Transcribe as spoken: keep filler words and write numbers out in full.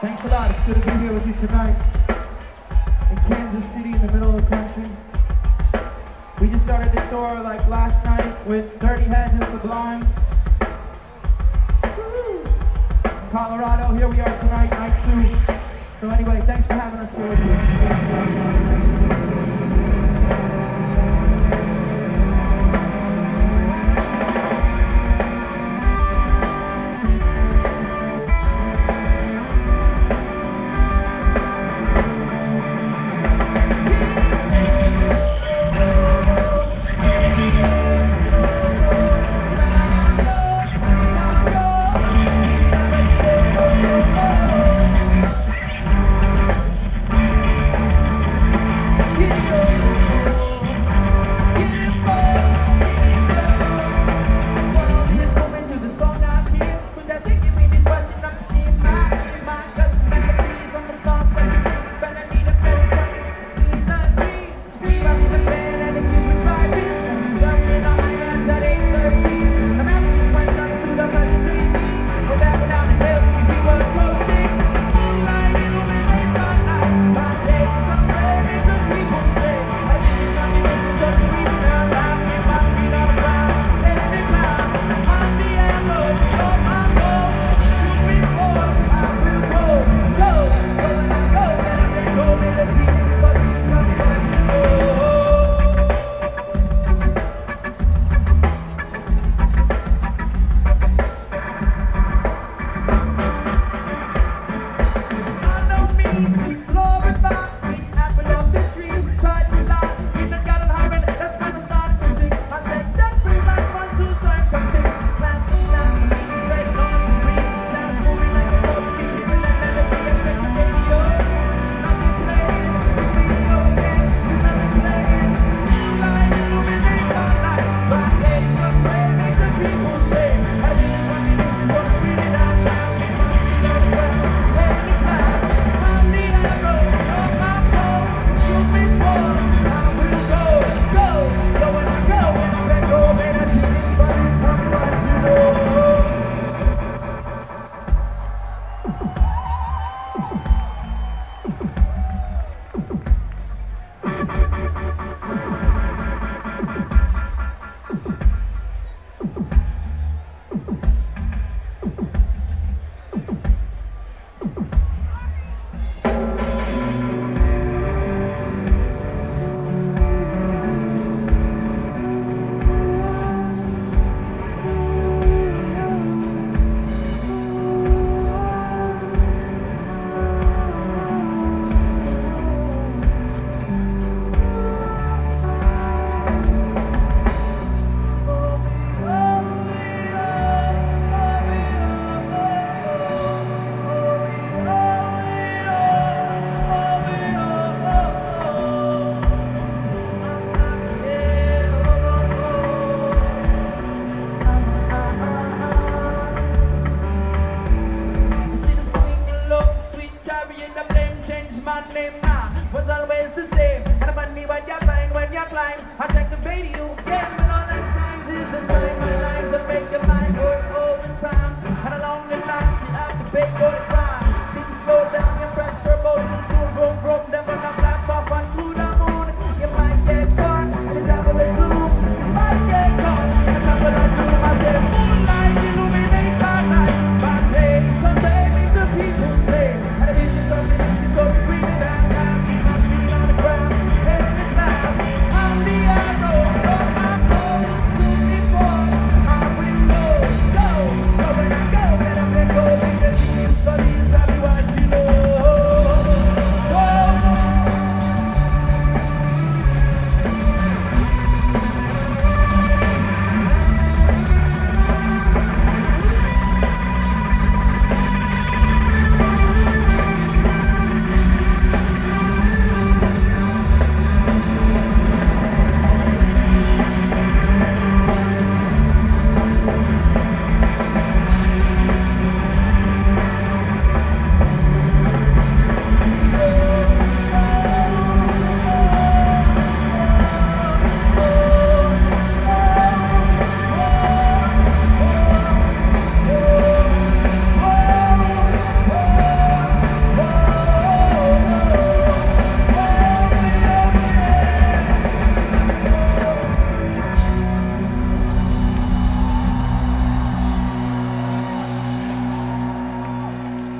Thanks a lot. It's good to be here with you tonight in Kansas City, in the middle of the country. We just started the tour like last night with Dirty Heads and Sublime. Woo! In Colorado, here we are tonight, night two. So anyway, thanks for having us here with you. Was always the same, and the money when you find when you climb. I check the radio, yeah, but all that shines is the time. My lines that make your mind work all the time, and along the lines you have to pay for the